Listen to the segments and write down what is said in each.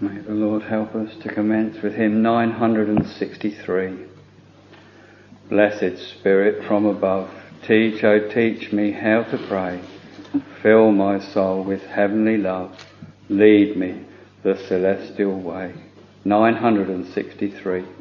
May the Lord help us to commence with hymn 963. Blessed Spirit from above, teach, oh teach me how to pray. Fill my soul with heavenly love, lead me the celestial way. 963.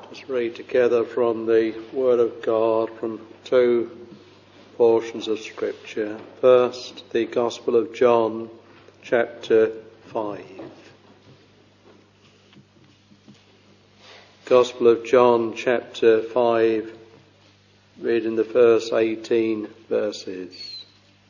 Let's read together from the Word of God from two portions of Scripture. First, the Gospel of John, chapter 5. Gospel of John, chapter 5, reading the first 18 verses.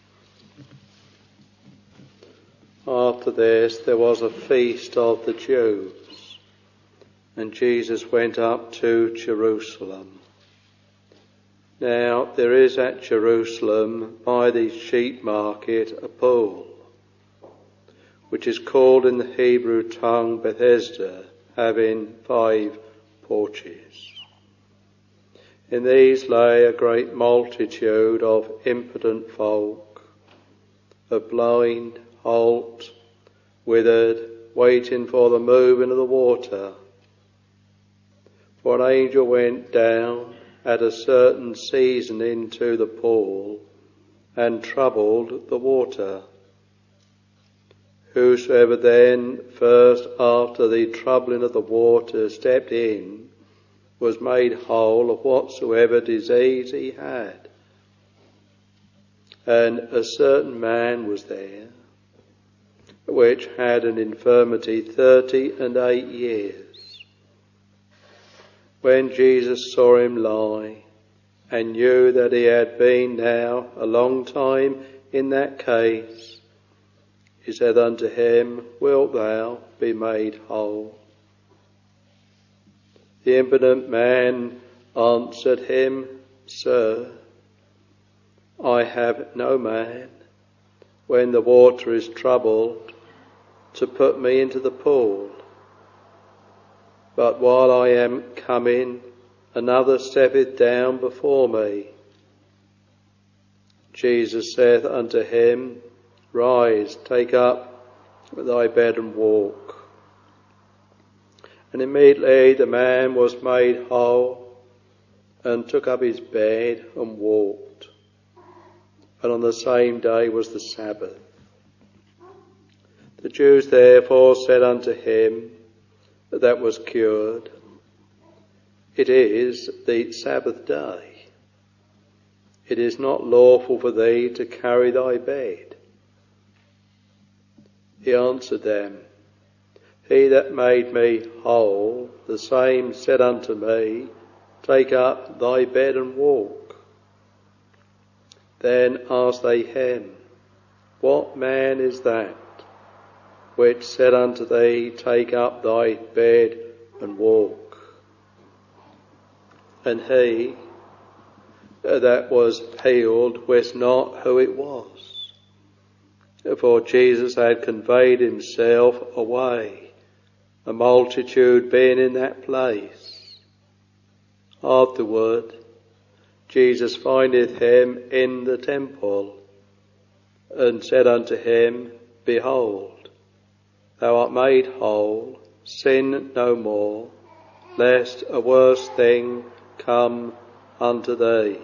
After this, there was a feast of the Jews, and Jesus went up to Jerusalem. Now there is at Jerusalem by the sheep market a pool, which is called in the Hebrew tongue Bethesda, having 5 porches. In these lay a great multitude of impotent folk, of blind, halt, withered, waiting for the moving of the water. For an angel went down at a certain season into the pool and troubled the water. Whosoever then first after the troubling of the water stepped in was made whole of whatsoever disease he had. And a certain man was there, which had an infirmity 38 years. When Jesus saw him lie, and knew that he had been now a long time in that case, he said unto him, Wilt thou be made whole? The impotent man answered him, Sir, I have no man, when the water is troubled, to put me into the pool. But while I am coming, another steppeth down before me. Jesus saith unto him, Rise, take up thy bed and walk. And immediately the man was made whole, and took up his bed and walked. And on the same day was the Sabbath. The Jews therefore said unto him that was cured, It is the Sabbath day. It is not lawful for thee to carry thy bed. He answered them, He that made me whole, the same said unto me, Take up thy bed and walk. Then asked they him, What man is that which said unto thee, Take up thy bed and walk? And he that was healed wist not who it was, for Jesus had conveyed himself away, a multitude being in that place. Afterward, Jesus findeth him in the temple, and said unto him, Behold, thou art made whole, sin no more, lest a worse thing come unto thee.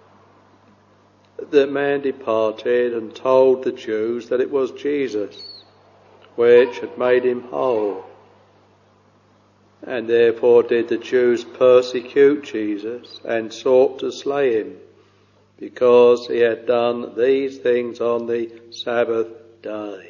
The man departed and told the Jews that it was Jesus which had made him whole. And therefore did the Jews persecute Jesus and sought to slay him, because he had done these things on the Sabbath day.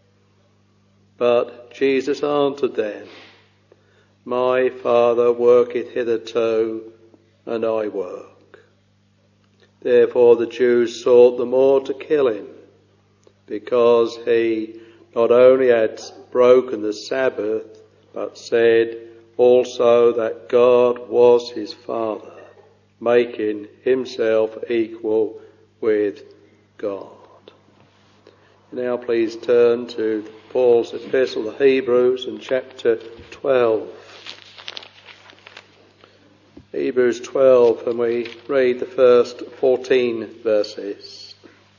But Jesus answered them, My Father worketh hitherto, and I work. Therefore the Jews sought the more to kill him, because he not only had broken the Sabbath, but said also that God was his Father, making himself equal with God. Now please turn to Paul's epistle to the Hebrews in chapter 12. Hebrews 12, and we read the first 14 verses.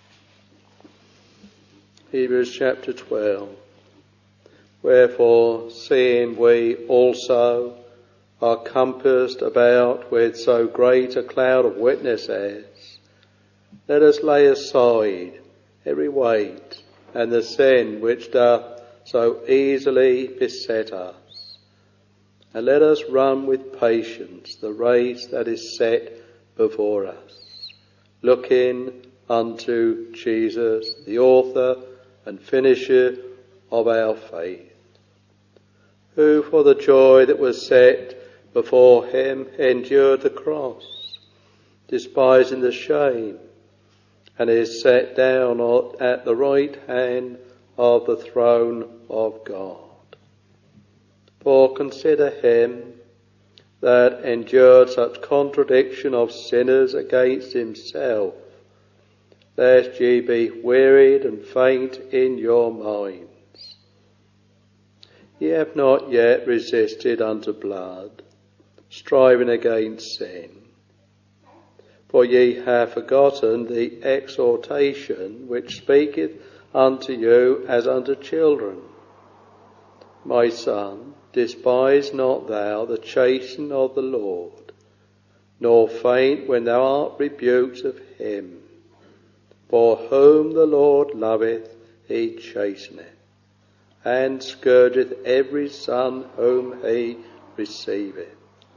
Hebrews chapter 12. Wherefore, seeing we also are compassed about with so great a cloud of witnesses, let us lay aside every weight and the sin which doth so easily beset us, and let us run with patience the race that is set before us, looking unto Jesus, the author and finisher of our faith, who for the joy that was set before him endured the cross, despising the shame, and is set down at the right hand of the throne of God. For consider him that endured such contradiction of sinners against himself, lest ye be wearied and faint in your minds. Ye have not yet resisted unto blood, striving against sin. For ye have forgotten the exhortation which speaketh unto you as unto children. My son, despise not thou the chastening of the Lord, nor faint when thou art rebuked of him. For whom the Lord loveth, he chasteneth, and scourgeth every son whom he receiveth.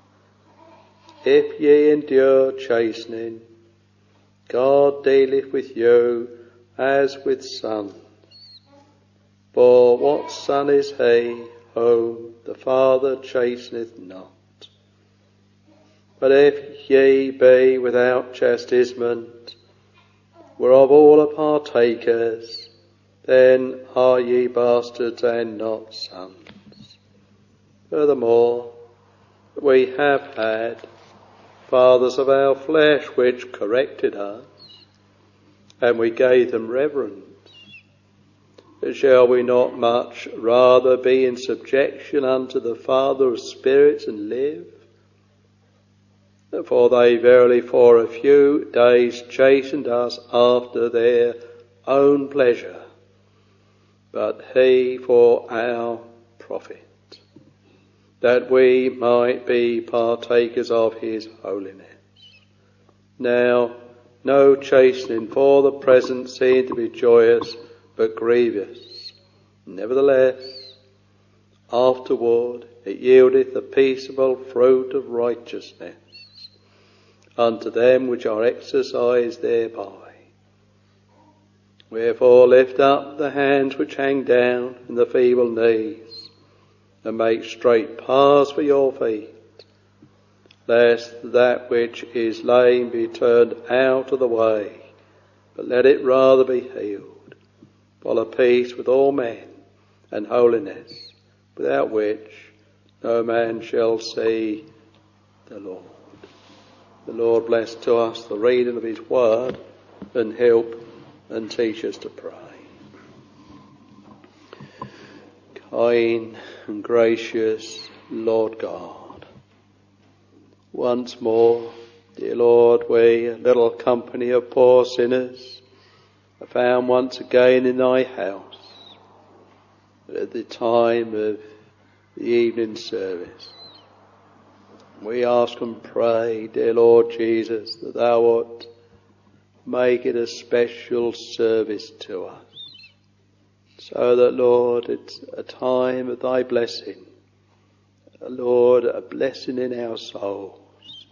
If ye endure chastening, God dealeth with you as with sons. For what son is he whom the Father chasteneth not? But if ye be without chastisement, whereof all are partakers, then are ye bastards and not sons. Furthermore, we have had fathers of our flesh which corrected us, and we gave them reverence. Shall we not much rather be in subjection unto the Father of spirits and live? For they verily for a few days chastened us after their own pleasure, but he for our profit, that we might be partakers of his holiness. Now, no chastening for the present seemed to be joyous, but grievous. Nevertheless, afterward it yieldeth the peaceable fruit of righteousness unto them which are exercised thereby. Wherefore lift up the hands which hang down and the feeble knees, and make straight paths for your feet, lest that which is lame be turned out of the way, but let it rather be healed. Follow peace with all men and holiness, without which no man shall see the Lord. The Lord bless to us the reading of his word, and help and teach us to pray. Kind and gracious Lord God, once more, dear Lord, we, a little company of poor sinners, are found once again in thy house at the time of the evening service. We ask and pray, dear Lord Jesus, that thou wilt make it a special service to us, so that, Lord, it's a time of thy blessing. Lord, a blessing in our souls.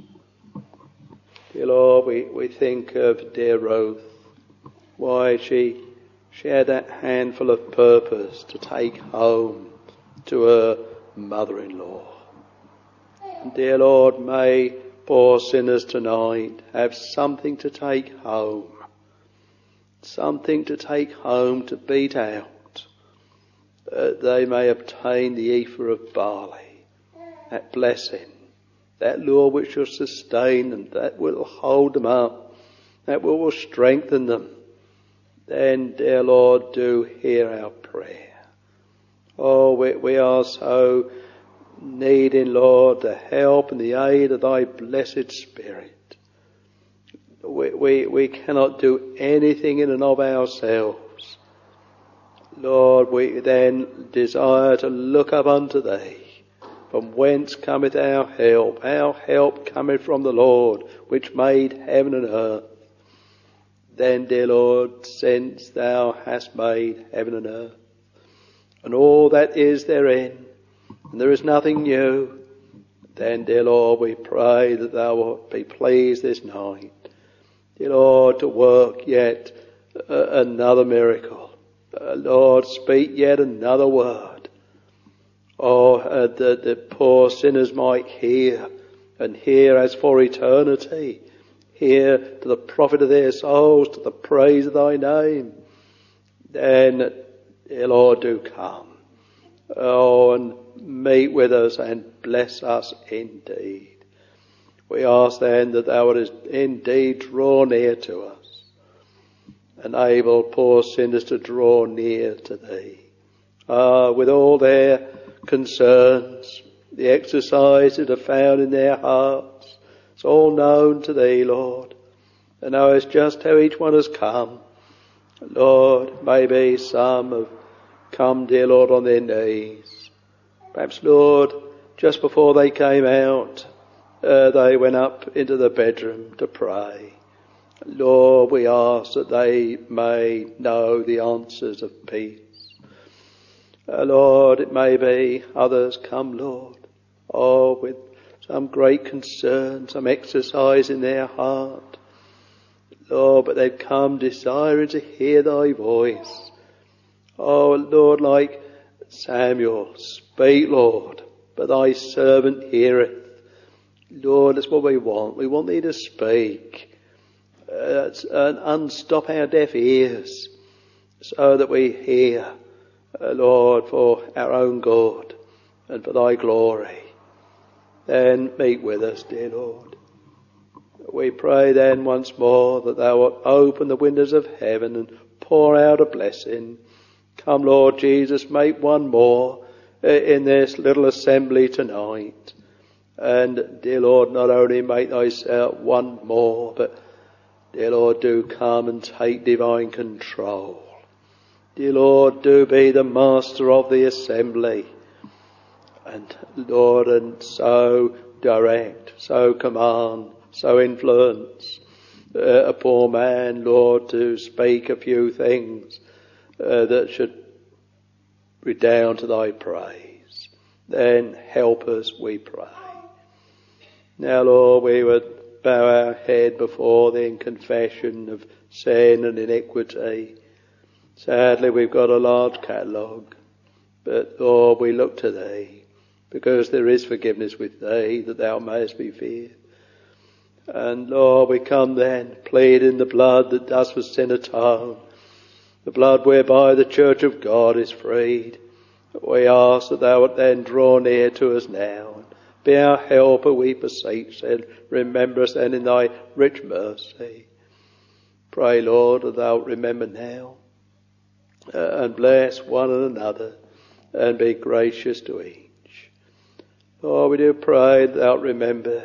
Dear Lord, we think of dear Ruth, why she had that handful of purpose to take home to her mother-in-law. Dear Lord, may poor sinners tonight have something to take home. Something to take home to beat out. That they may obtain the ephah of barley. That blessing. That Lord which will sustain them. That will hold them up. That will strengthen them. Then, dear Lord, do hear our prayer. Oh, we are so needing, Lord, the help and the aid of thy blessed Spirit. We cannot do anything in and of ourselves. Lord, we then desire to look up unto thee, from whence cometh our help. Our help cometh from the Lord, which made heaven and earth. Then, dear Lord, since thou hast made heaven and earth, and all that is therein, and there is nothing new, Then, dear Lord, we pray that thou wilt be pleased this night, dear Lord, to work yet another miracle. Lord, speak yet another word. That the poor sinners might hear, and hear as for eternity. Hear to the profit of their souls, to the praise of thy name. Then, dear Lord, do come. And meet with us and bless us indeed. We ask then that thou wouldest indeed draw near to us, enable poor sinners to draw near to thee. With all their concerns, the exercise that are found in their hearts, it's all known to thee, Lord, and knowest just how each one has come. Lord, maybe some have come, dear Lord, on their knees. Perhaps, Lord, just before they came out, they went up into the bedroom to pray. Lord, we ask that they may know the answers of peace. Lord, it may be others come, Lord, with some great concern, some exercise in their heart. Lord, but they've come desiring to hear thy voice. Lord, like Samuel, speak, Lord, but thy servant heareth. Lord, that's what we want. We want thee to speak and unstop our deaf ears so that we hear, Lord, for our own good and for thy glory. Then meet with us, dear Lord. We pray then once more that thou wilt open the windows of heaven and pour out a blessing. Come, Lord Jesus, make one more in this little assembly tonight. And, dear Lord, not only make thyself one more, but, dear Lord, do come and take divine control. Dear Lord, do be the master of the assembly. And, Lord, and so direct, so command, so influence a poor man, Lord, to speak a few things that should redound to thy praise. Then help us, we pray. Now, Lord, we would bow our head before thee in confession of sin and iniquity. Sadly, we've got a large catalogue, but, Lord, we look to thee, because there is forgiveness with thee, that thou mayest be feared. And, Lord, we come then, pleading the blood that does for sin atone, the blood whereby the church of God is freed. We ask that thou wilt then draw near to us now. Be our helper, we beseech, and remember us then in thy rich mercy. Pray, Lord, that thou wilt remember now, and bless one and another, and be gracious to each. Lord, we do pray that thou wilt remember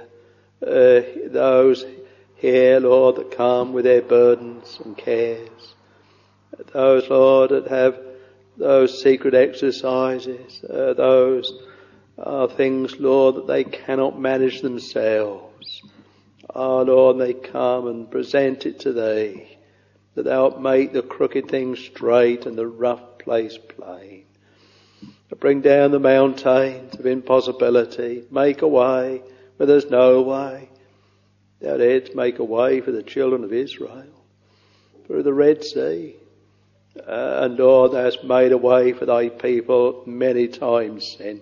those here, Lord, that come with their burdens and cares. Those, Lord, that have those secret exercises, those are things, Lord, that they cannot manage themselves. Lord, they come and present it to thee, that thou wilt make the crooked things straight and the rough place plain. To bring down the mountains of impossibility, make a way where there's no way. Thou didst make a way for the children of Israel through the Red Sea. And Lord, thou hast made a way for thy people many times since.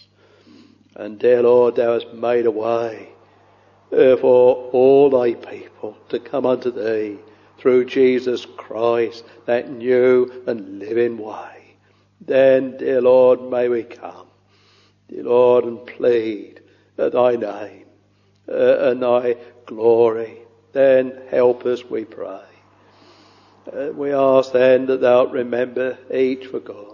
And dear Lord, thou hast made a way for all thy people to come unto thee through Jesus Christ, that new and living way. Then, dear Lord, may we come, dear Lord, and plead thy name and thy glory. Then help us, we pray. We ask then that thou wilt remember each for God.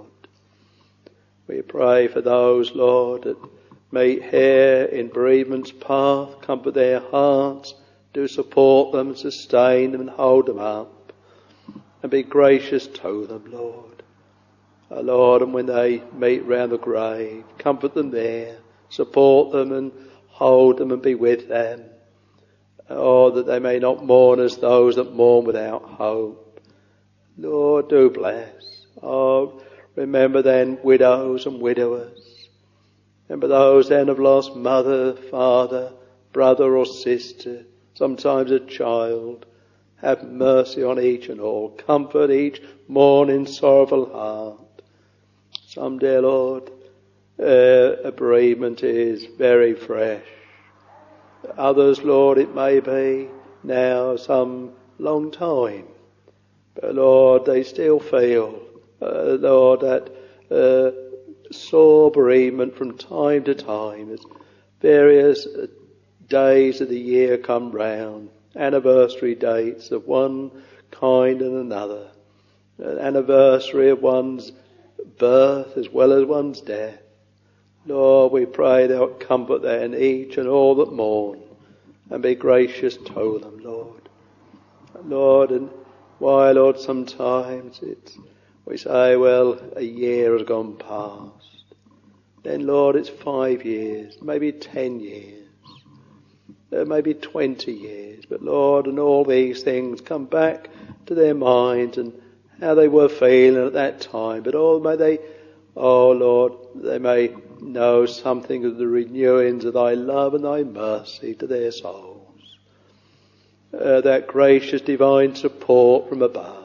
We pray for those, Lord, that meet here in bereavement's path, comfort their hearts, do support them, sustain them and hold them up, and be gracious to them, Lord. Lord, and when they meet round the grave, comfort them there, support them and hold them and be with them. That they may not mourn as those that mourn without hope. Lord, do bless. Remember then widows and widowers. Remember those then have lost mother, father, brother or sister, sometimes a child. Have mercy on each and all. Comfort each mourning, sorrowful heart. Some, dear Lord, a bereavement is very fresh. Others, Lord, it may be now some long time. But Lord, they still feel, Lord, that sore bereavement from time to time as various days of the year come round, anniversary dates of one kind and another, an anniversary of one's birth as well as one's death. Lord, we pray thou comfort then each and all that mourn, and be gracious to them, Lord. Lord, and why, Lord, sometimes we say, well, a year has gone past. Then, Lord, it's 5 years, maybe 10 years, maybe 20 years. But, Lord, and all these things come back to their minds and how they were feeling at that time. But Lord, they may know something of the renewings of thy love and thy mercy to their souls. That gracious divine support from above.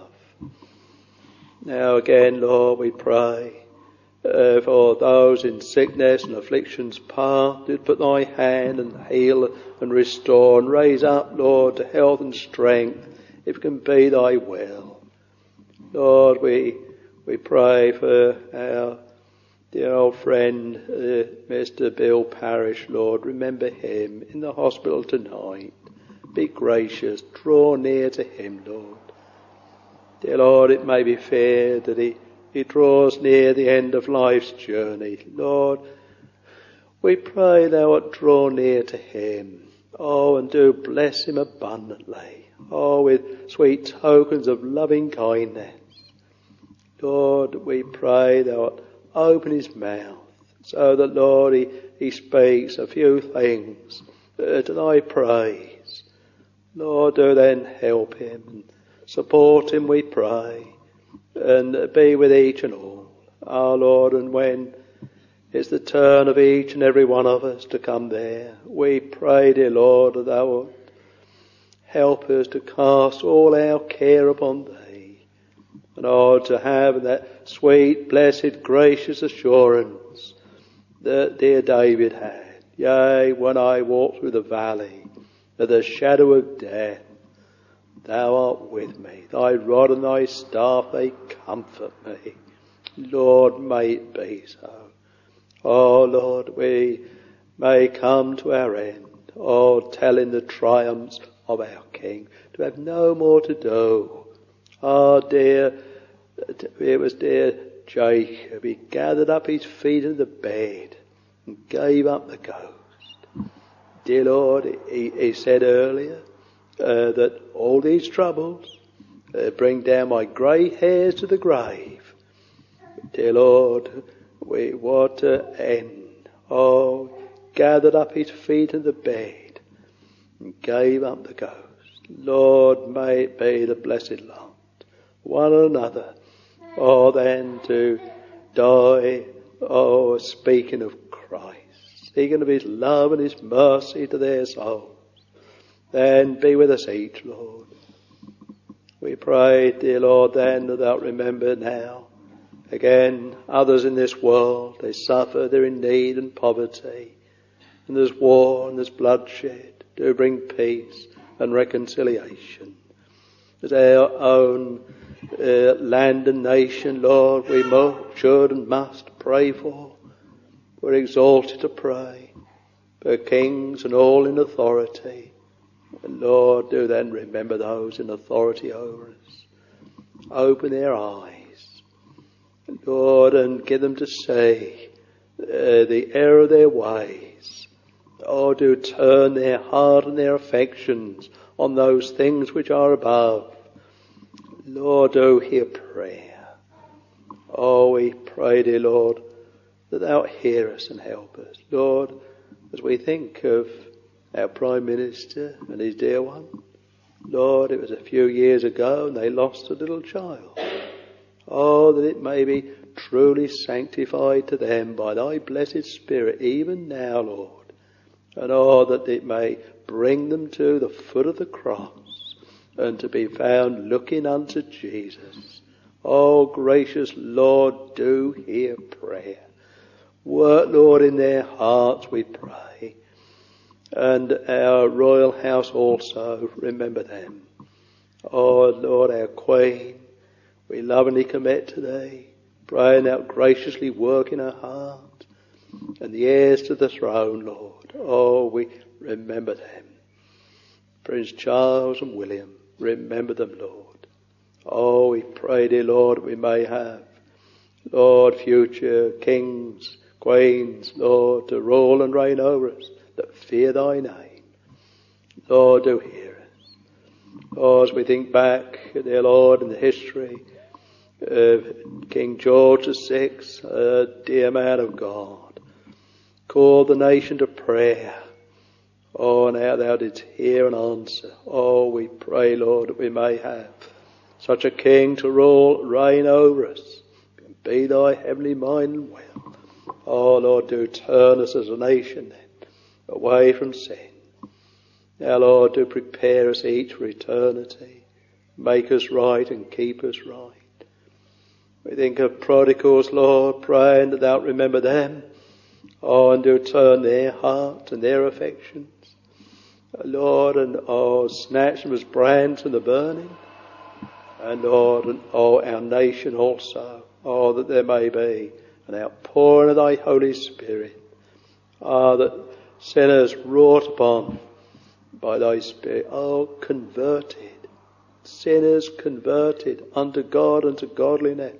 Now again, Lord, we pray for those in sickness and afflictions past, do put thy hand and heal and restore and raise up, Lord, to health and strength, if it can be thy will. Lord, we pray for our dear old friend, Mr. Bill Parrish, Lord. Remember him in the hospital tonight. Be gracious, draw near to him, Lord. Dear Lord, it may be feared that he draws near the end of life's journey. Lord, we pray thou wilt draw near to him. Oh, and do bless him abundantly. Oh, with sweet tokens of loving kindness. Lord, we pray thou wilt open his mouth so that, Lord, he speaks a few things to thy praise. Lord, do then help him and support him, we pray, and be with each and all. Our Lord, and when it's the turn of each and every one of us to come there, we pray, dear Lord, that thou wilt help us to cast all our care upon thee, and to have that sweet, blessed, gracious assurance that dear David had. Yea, when I walk through the valley of the shadow of death, thou art with me. Thy rod and thy staff, they comfort me. Lord, may it be so. Oh, Lord, we may come to our end. Oh, telling the triumphs of our King, to have no more to do. Oh, it was dear Jacob. He gathered up his feet in the bed and gave up the ghost. Dear Lord, he said earlier that all these troubles bring down my grey hairs to the grave. Dear Lord, what to end. Oh, gathered up his feet in the bed and gave up the ghost. Lord, may it be the blessed lot, one another, then to die, speaking of Christ, speaking of his love and his mercy to their souls. Then be with us each, Lord. We pray, dear Lord, then that thou remember now, again, others in this world, they suffer, they're in need and poverty, and there's war and there's bloodshed. Do bring peace and reconciliation. As our own land and nation, Lord, we should and must pray for. We're exalted to pray for kings and all in authority. And Lord, do then remember those in authority over us. Open their eyes, Lord, and give them to see the error of their ways. Oh, do turn their heart and their affections on those things which are above. Lord, do hear prayer. Oh, we pray, dear Lord, that thou hear us and help us. Lord, as we think of our Prime Minister and his dear one, Lord, it was a few years ago and they lost a little child. Oh, that it may be truly sanctified to them by thy blessed Spirit, even now, Lord, and that it may bring them to the foot of the cross and to be found looking unto Jesus. Oh, gracious Lord, do hear prayer. Work, Lord, in their hearts, we pray. And our royal house also, remember them. Oh, Lord, our Queen, we lovingly commit to thee, praying thou graciously work in her heart, and the heirs to the throne, Lord. Oh, we remember them. Prince Charles and William, remember them, Lord. Oh, we pray, dear Lord, we may have, Lord, future kings, queens, Lord, to rule and reign over us that fear thy name. Lord, do hear us. Oh, as we think back, dear Lord, in the history of King George VI, a dear man of God, called the nation to prayer. Oh, and how thou didst hear and answer. Oh, we pray, Lord, that we may have such a king to rule, reign over us, and be thy heavenly mind and will. Oh, Lord, do turn us as a nation then away from sin. Now, Lord, do prepare us each for eternity. Make us right and keep us right. We think of prodigals, Lord, praying that thou remember them. Oh, and do turn their heart and their affections. Lord, and snatch them as brands from the burning. And Lord, and our nation also. Oh, that there may be an outpouring of thy Holy Spirit. That sinners wrought upon by thy Spirit, converted. Sinners converted unto God and to godliness.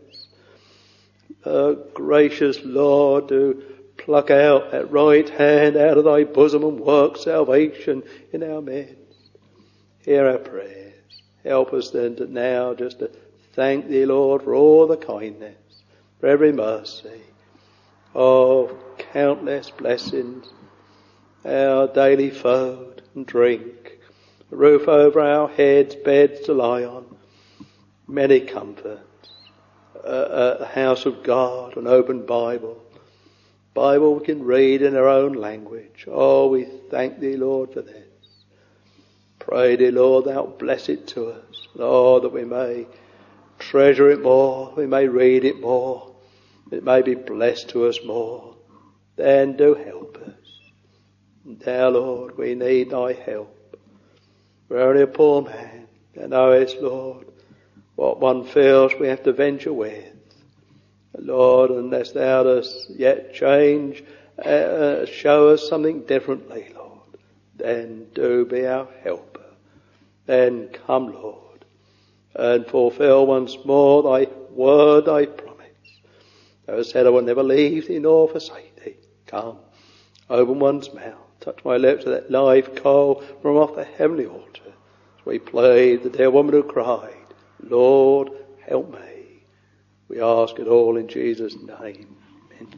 Gracious Lord, do pluck out that right hand out of thy bosom and work salvation in our midst. Hear our prayers. Help us then to now just to thank thee, Lord, for all the kindness, for every mercy. Oh, countless blessings, our daily food and drink, a roof over our heads, beds to lie on, many comforts, a house of God, an open Bible we can read in our own language. Oh, we thank thee, Lord, for this. Pray thee, Lord, thou bless it to us. Lord, that we may treasure it more, we may read it more, it may be blessed to us more. Then do help us. Now, Lord, we need thy help. We're only a poor man. Thou knowest, Lord, what one feels we have to venture with. Lord, unless thou dost yet change, show us something differently, Lord, then do be our helper. Then come, Lord, and fulfill once more thy word, thy promise. Thou hast said, I will never leave thee nor forsake thee. Come, open one's mouth, touch my lips with that live coal from off the heavenly altar. As we played the dear woman who cried, Lord, help me. We ask it all in Jesus' name. Amen.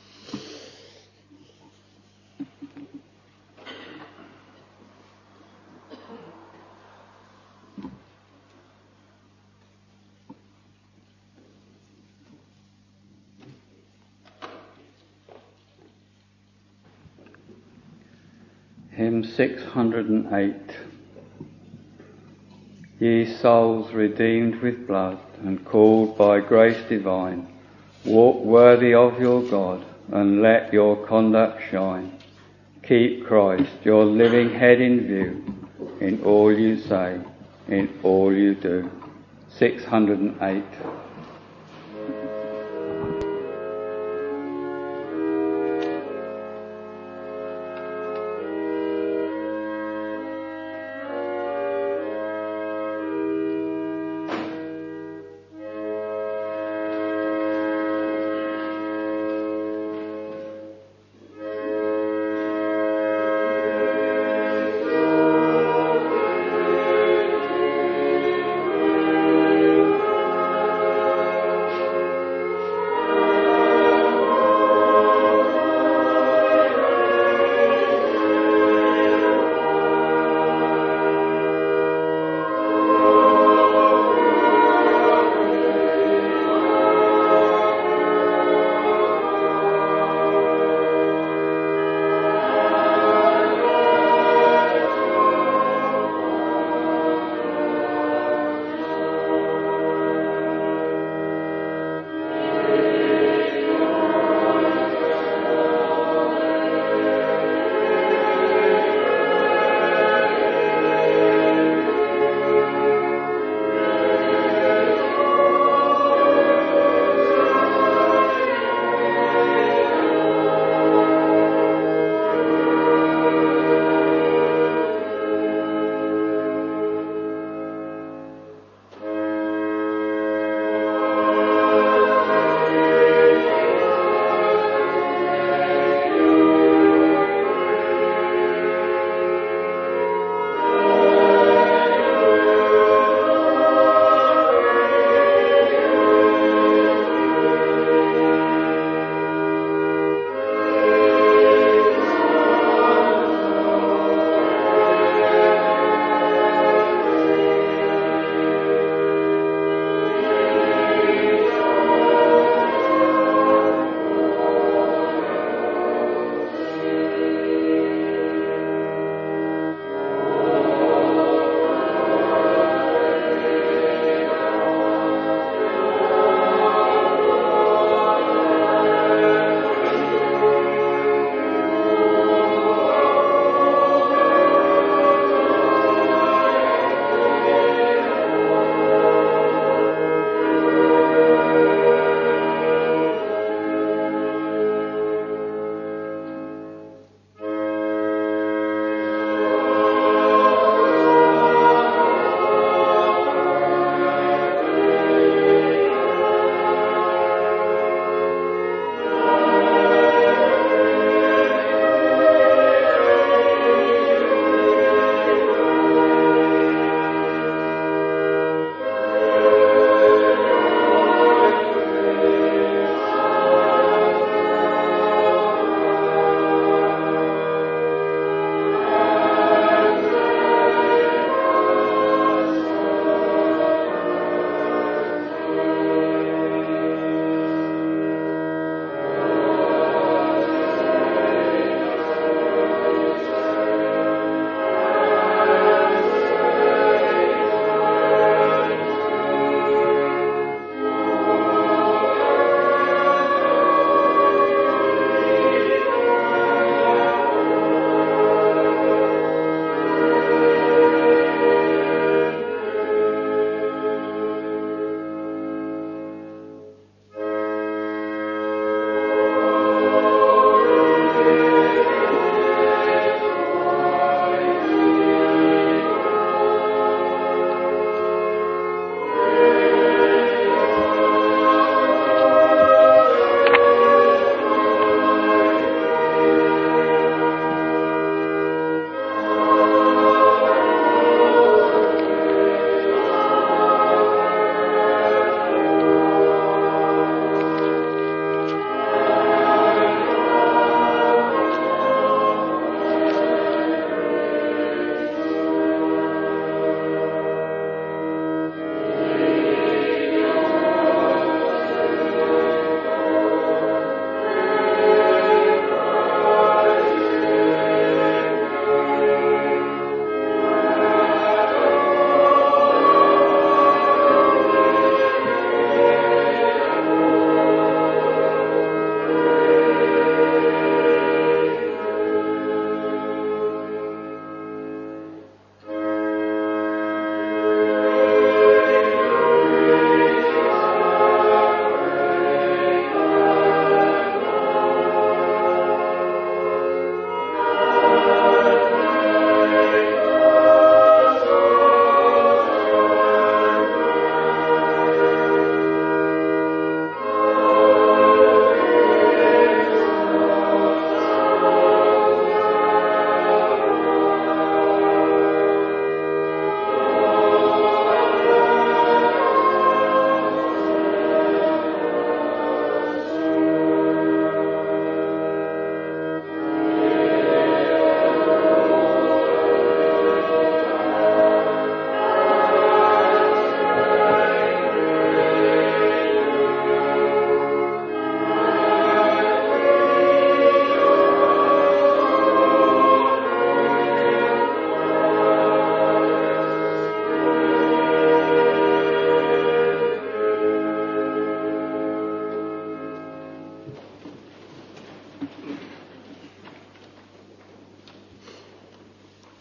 Hymn 608. Ye souls redeemed with blood and called by grace divine, walk worthy of your God and let your conduct shine. Keep Christ, your living head in view, in all you say, in all you do. 608.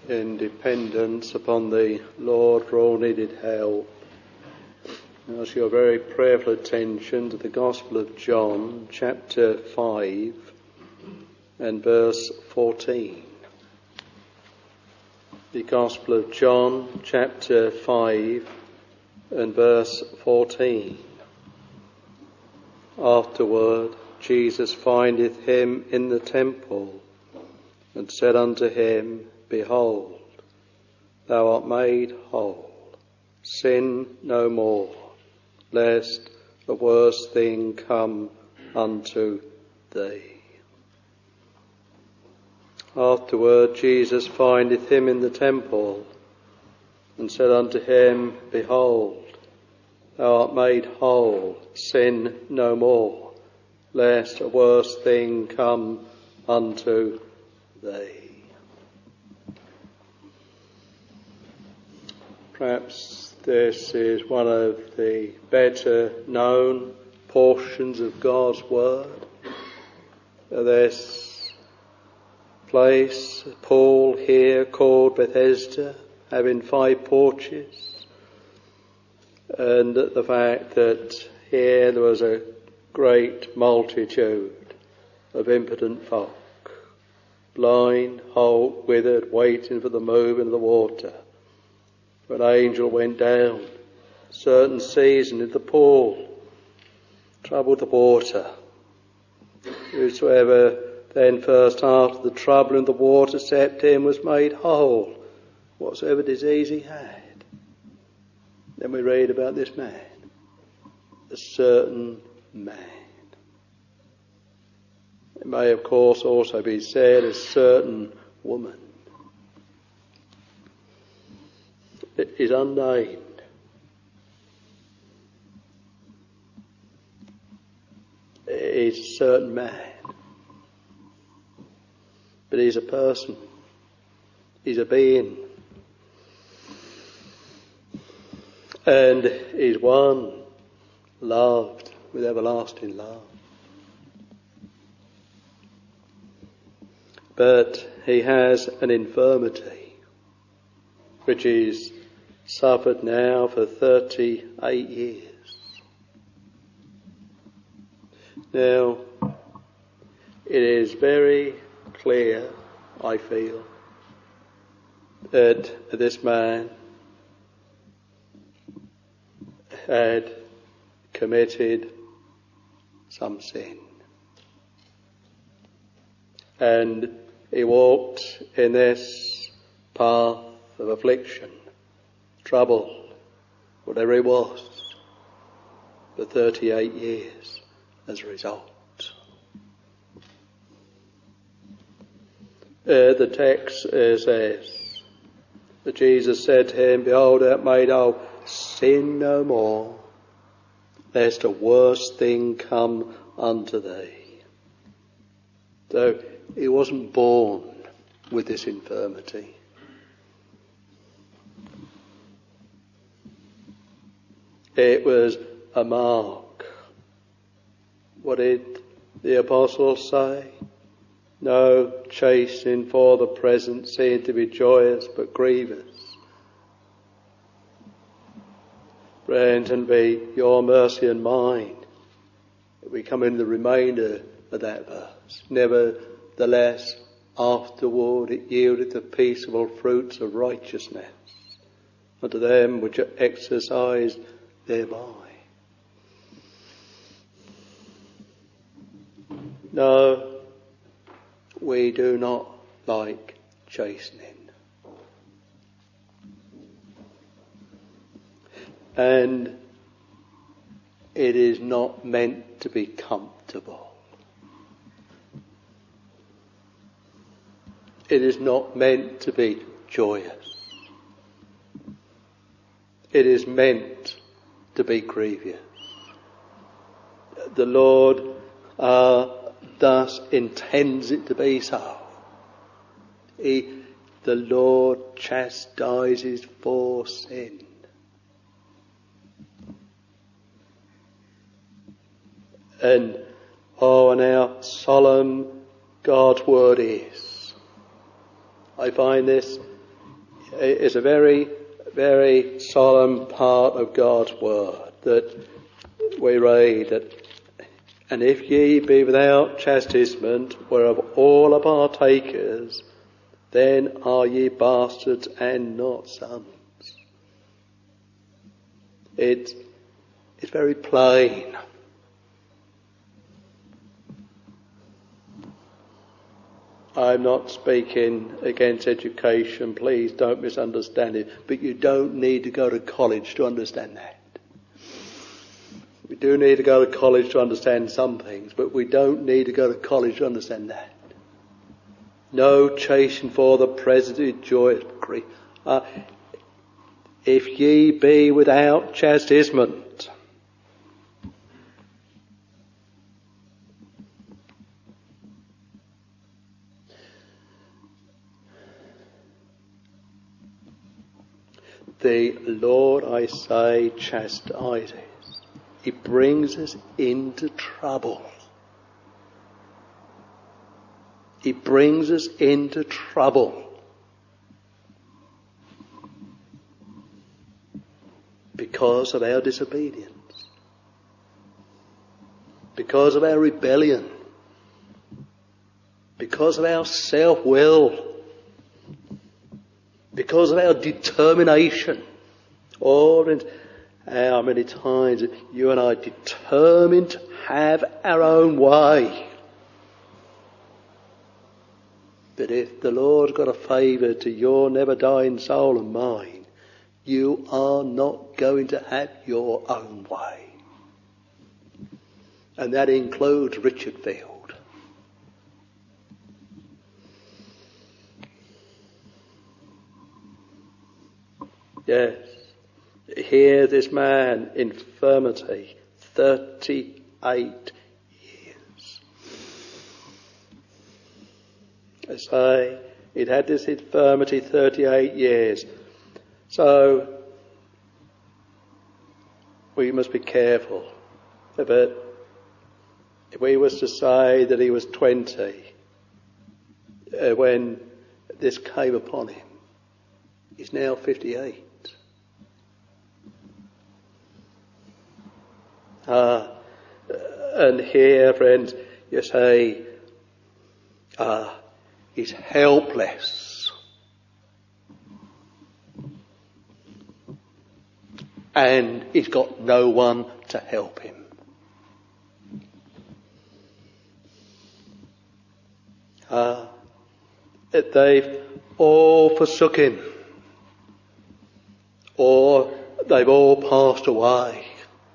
in dependence upon the Lord for all needed help. Ask your very prayerful attention to the Gospel of John, chapter 5 and verse 14. The Gospel of John, chapter 5 and verse 14. Afterward, Jesus findeth him in the temple, and said unto him, Behold, thou art made whole. Sin no more, lest a worse thing come unto thee. Afterward, Jesus findeth him in the temple, and said unto him, Behold, thou art made whole. Sin no more, lest a worse thing come unto thee. Perhaps this is one of the better known portions of God's Word. This place, Paul here called Bethesda, having 5 porches, and the fact that here there was a great multitude of impotent folk, blind, halt, withered, waiting for the moving of the water. An angel went down, a certain season into the pool, troubled the water. Whosoever then first after the trouble in the water stepped in was made whole, whatsoever disease he had. Then we read about this man, a certain man. It may of course also be said a certain woman. It is unnamed. It is a certain man. But he's a person. He's a being. And he's one loved with everlasting love. But he has an infirmity which is suffered now for 38 years. Now, it is very clear, I feel, that this man had committed some sin. And he walked in this path of affliction, trouble, whatever it was, for 38 years as a result. The text says that Jesus said to him, Behold, thou art made whole, sin no more, lest a worse thing come unto thee. So he wasn't born with this infirmity. It was a mark. What did the apostles say? No chastening for the present seemed to be joyous but grievous. Grant and be your mercy and mine. We come in the remainder of that verse. Nevertheless, afterward it yielded the peaceable fruits of righteousness unto them which are exercised thereby. No, we do not like chastening. And it is not meant to be comfortable. It is not meant to be joyous. It is meant to be grievous. The Lord thus intends it to be so. The Lord chastises for sin. And how solemn God's word is. I find this is a very, very solemn part of God's word that we read that, and if ye be without chastisement, whereof all are partakers, then are ye bastards and not sons. It's very plain. I'm not speaking against education, please don't misunderstand it, but you don't need to go to college to understand that. We do need to go to college to understand some things, but we don't need to go to college to understand that. No chasing for the present joy. If ye be without chastisement. The Lord, I say, chastises. He brings us into trouble. He brings us into trouble. Because of our disobedience. Because of our rebellion. Because of our self-will. Because of our determination. How many times you and I are determined to have our own way. But if the Lord's got a favour to your never dying soul and mine, you are not going to have your own way. And that includes Richard Field. Yes. Here this man, infirmity, 38 years. I say, he'd had this infirmity 38 years. So, we must be careful. But if we was to say that he was 20 when this came upon him, he's now 58. And here, friends, you say, he's helpless. And he's got no one to help him. They've all forsook him. Or they've all passed away.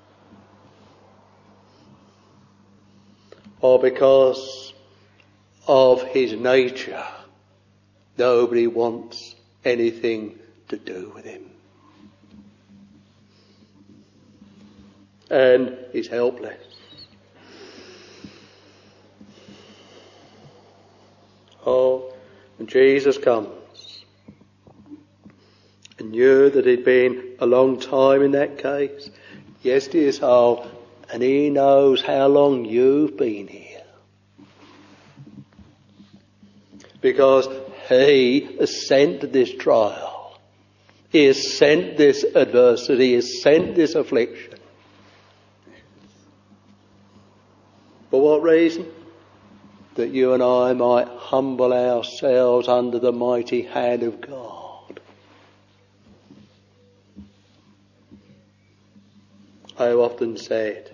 Or because of his nature, nobody wants anything to do with him. And he's helpless. Oh, and Jesus comes and knew that he'd been a long time in that case. Yes, dear soul, and he knows how long you've been here. Because he has sent this trial. He has sent this adversity. He has sent this affliction. For what reason? That you and I might humble ourselves under the mighty hand of God. I have often said,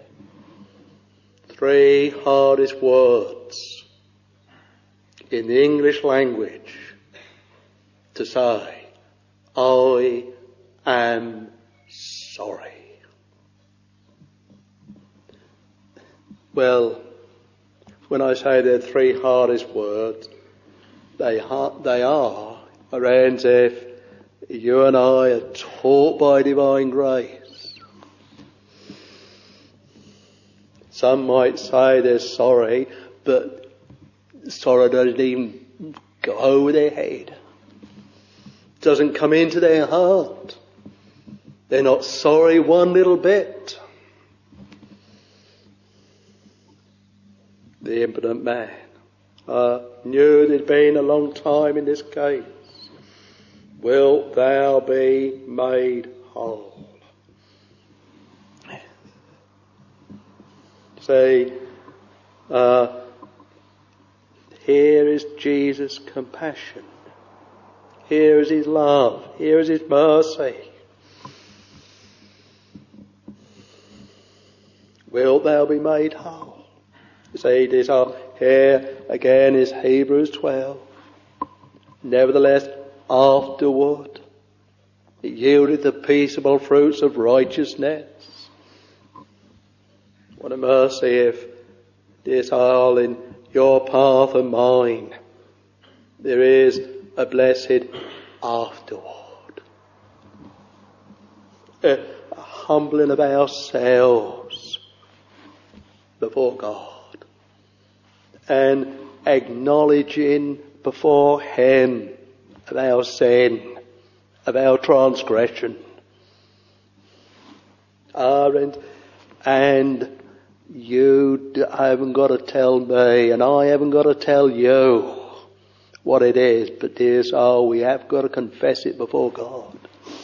3 hardest words in the English language to say, I am sorry. Well, when I say they're 3 hardest words, they are around as if you and I are taught by divine grace. Some might say they're sorry, but sorrow doesn't even go over their head. Doesn't come into their heart. They're not sorry one little bit. The impotent man knew there'd been a long time in this case. wilt thou be made whole. See, here is Jesus' compassion. Here is his love. Here is his mercy. Wilt thou be made whole? See, this here again is Hebrews 12. Nevertheless, afterward, it yielded the peaceable fruits of righteousness. What a mercy if this all in your path and mine, there is a blessed afterward. A humbling of ourselves before God and acknowledging before him of our sin, of our transgression. And you haven't got to tell me, and I haven't got to tell you what it is, but dear soul, we have got to confess it before God.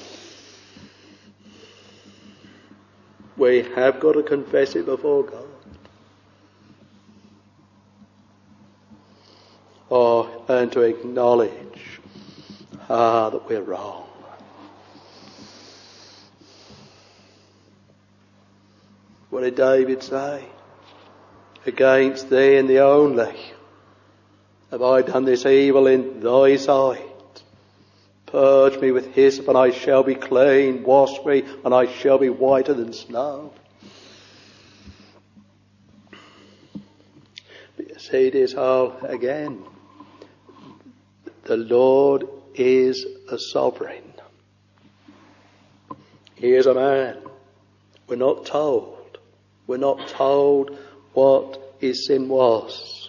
We have got to confess it before God. And to acknowledge that we're wrong. What did David say? Against thee and thee only have I done this evil in thy sight. Purge me with hyssop and I shall be clean. Wash me and I shall be whiter than snow. But you see this all again. The Lord is a sovereign. He is a man. We're not told. We're not told what his sin was.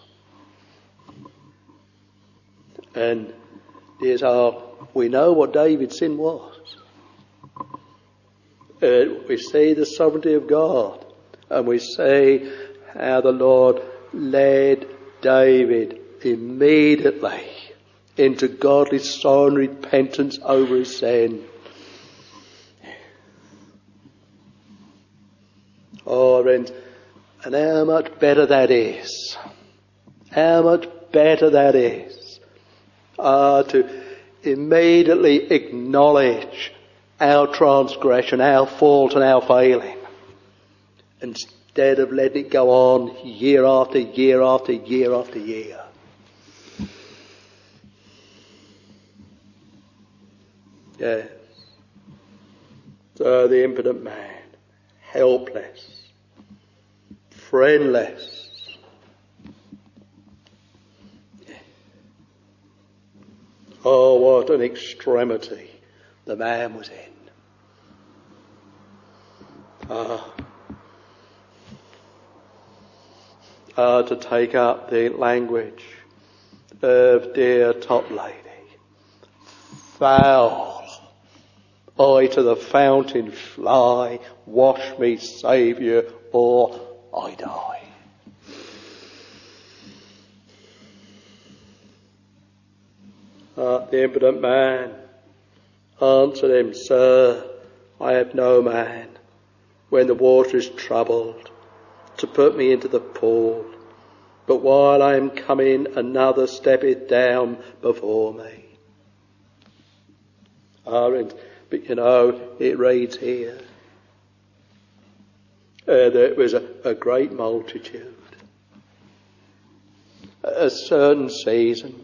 And here's how we know what David's sin was. We see the sovereignty of God, and we see how the Lord led David immediately into godly sorrow and repentance over his sin. Oh, friends, and how much better that is. How much better that is. To immediately acknowledge our transgression, our fault and our failing, instead of letting it go on year after year after year after year. Yes. So the impotent man, helpless, friendless. Oh, what an extremity the man was in. To take up the language of dear Toplady. Foul. I to the fountain fly, wash me, Saviour, or I die. The impotent man answered him, Sir, I have no man, when the water is troubled, to put me into the pool, but while I am coming, another steppeth down before me. But you know, it reads here, there was a great multitude, a certain season.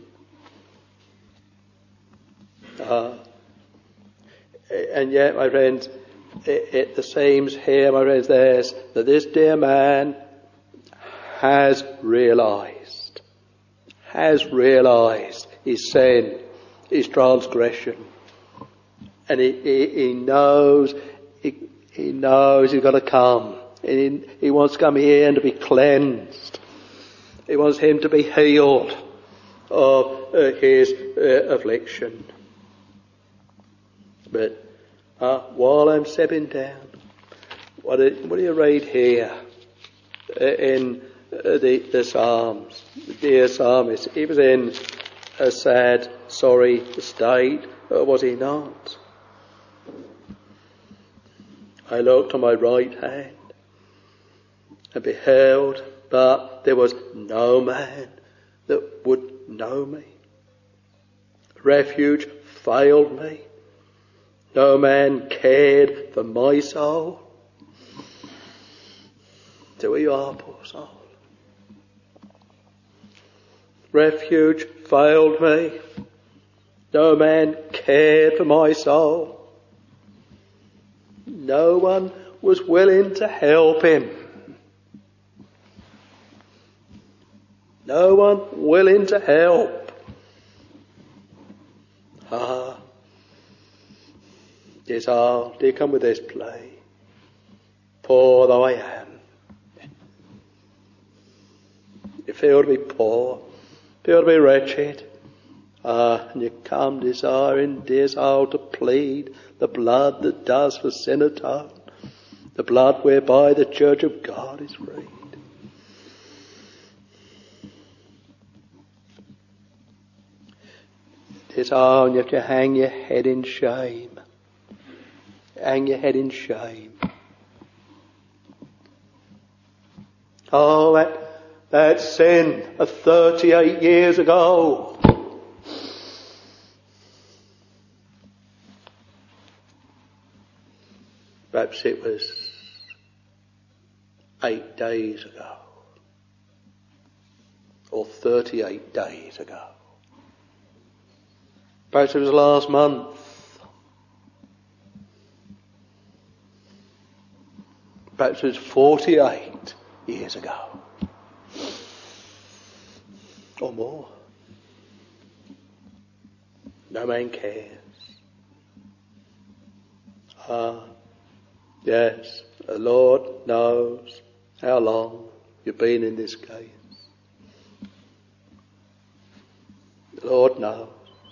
And yet, my friends, it seems here, my friends, that this dear man has realised his sin, his transgression. And he knows he's got to come. And he wants to come here and to be cleansed. He wants him to be healed of his affliction. But while I'm stepping down, what do you read here in the Psalms? The dear psalmist, he was in a sad, sorry state. Or was he not? I looked on my right hand and beheld, but there was no man that would know me. Refuge failed me. No man cared for my soul. So here you are, poor soul. Refuge failed me. No man cared for my soul. No one was willing to help him. No one willing to help. Dear, come with this plea. Poor though I am. You feel to be poor, feel to be wretched. And you come desiring, dear soul, to plead the blood that does for sin atone, the blood whereby the church of God is freed. Dear soul, and you have to hang your head in shame. Hang your head in shame. Oh, that sin of 38 years ago. Perhaps it was 8 days ago, or 38 days ago. Perhaps it was last month. Perhaps it was 48 years ago, or more. No man cares. Yes, the Lord knows how long you've been in this case. The Lord knows.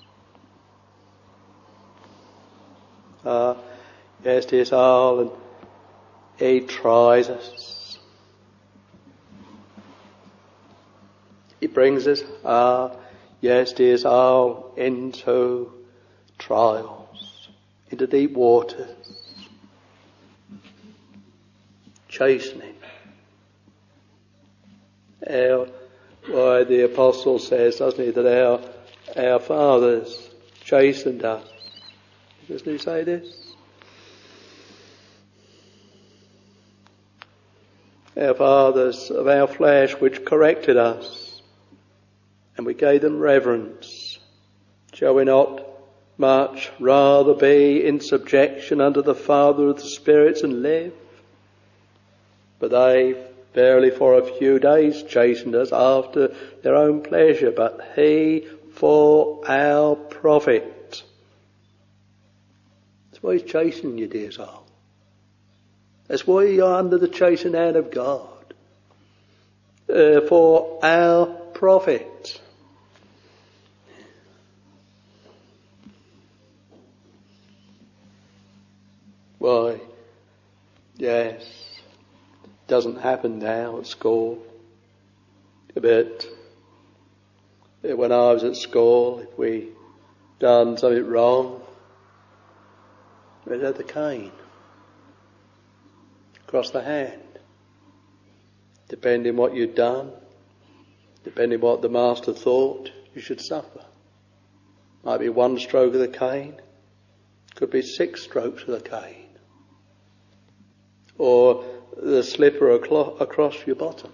Yes, dear soul, and He tries us. He brings us, yes, dear soul, into trials, into deep waters. Chastening. Why the apostle says, doesn't he, that our fathers chastened us. Doesn't he say this? Our fathers of our flesh which corrected us, and we gave them reverence. Shall we not much rather be in subjection unto the Father of the spirits and live? But they barely for a few days chastened us after their own pleasure, but He for our profit. That's why He's chastening you, dear soul. That's why you're under the chastening hand of God. For our profit. Why, yes. Doesn't happen now at school. But when I was at school, if we done something wrong, we'd have the cane across the hand. Depending what you'd done, depending what the master thought, you should suffer. Might be 1 stroke of the cane, could be 6 strokes of the cane. Or the slipper across your bottom.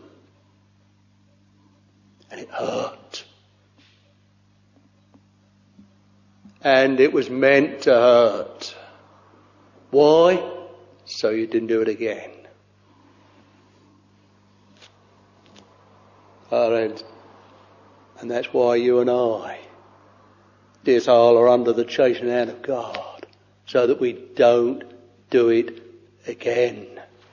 And it hurt. And it was meant to hurt. Why? So you didn't do it again. And that's why you and I, dear soul, are under the chastening hand of God, so that we don't do it again.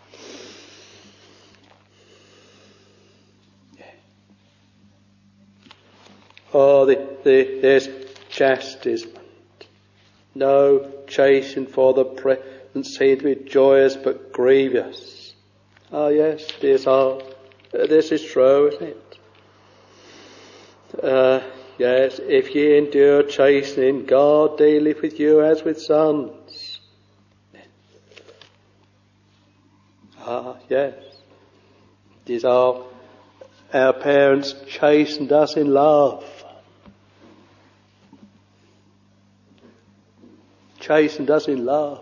Oh, there's chastisement. No chastening for the present seems to be joyous but grievous. Oh yes, dear soul, this is true, isn't it? Yes, if ye endure chastening, God dealeth with you as with sons. Yes. These are our parents chastened us in love. Chastened us in love.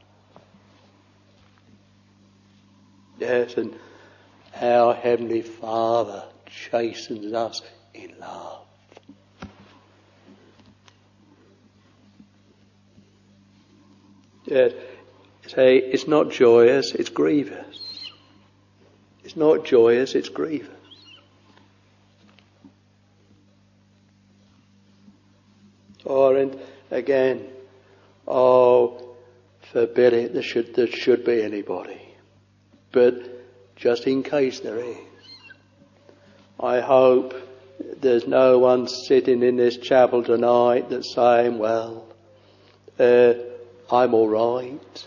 Yes, and our Heavenly Father chastens us in love. Yes, say it's not joyous, it's grievous. It's not joyous, it's grievous. Or and again, forbid it, there should be anybody. But just in case there is, I hope there's no one sitting in this chapel tonight that's saying, well, I'm all right.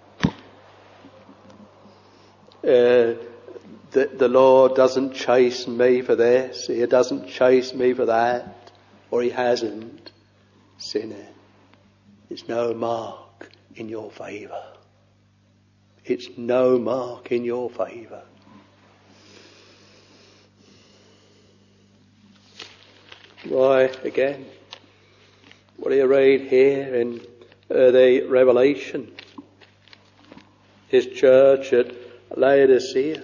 The Lord doesn't chasten me for this, He doesn't chasten me for that, or He hasn't. Sinner, it's no mark in your favour. It's no mark in your favour. Why, again, what do you read here in the Revelation? His church at Laodicea.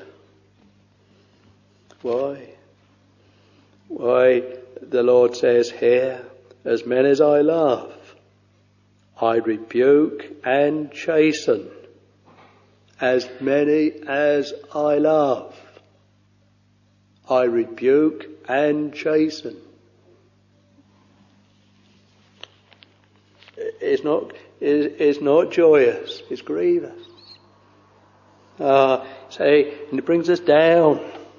Why, the Lord says here, as many as I love, I rebuke and chasten. As many as I love, I rebuke and chasten. It's not joyous, it's grievous. And it brings us down.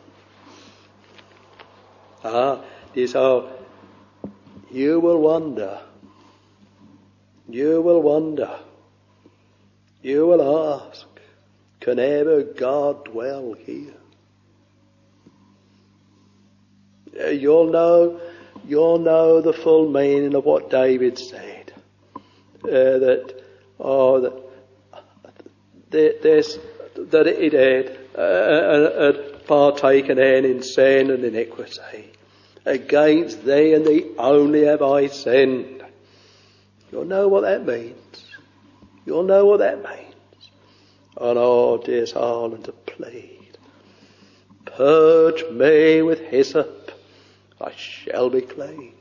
You will wonder. You will ask, can ever God dwell here? You'll know the full meaning of what David said. That he had partaken in sin and iniquity. Against thee and thee only have I sinned. You'll know what that means. You'll know what that means. And dear Harlan, to plead, purge me with hyssop, I shall be clean.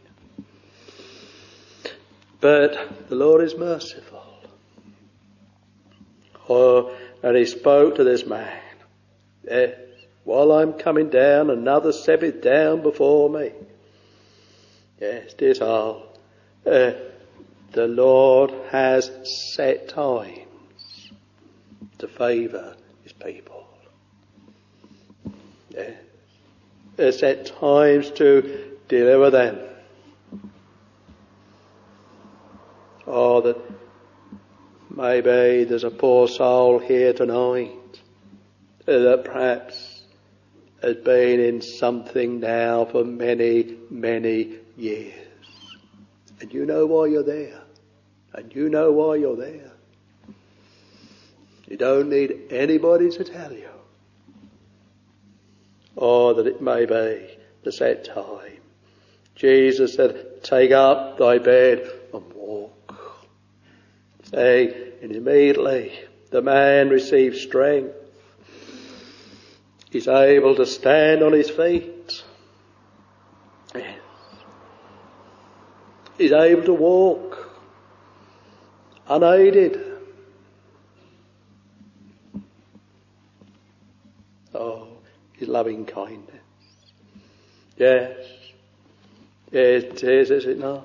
But the Lord is merciful. And He spoke to this man. Yes, while I'm coming down, another steppeth down before me. Yes, dear Harlan, the Lord has set times to favour His people. Yes. Has set times to deliver them. That maybe there's a poor soul here tonight that perhaps has been in something now for many, many years. And you know why you're there. And you know why you're there. You don't need anybody to tell you. Or that it may be the set time. Jesus said, take up thy bed and walk. And immediately the man received strength. He's able to stand on his feet. Yes. He's able to walk unaided. His loving kindness. Yes. Yes, it is it not?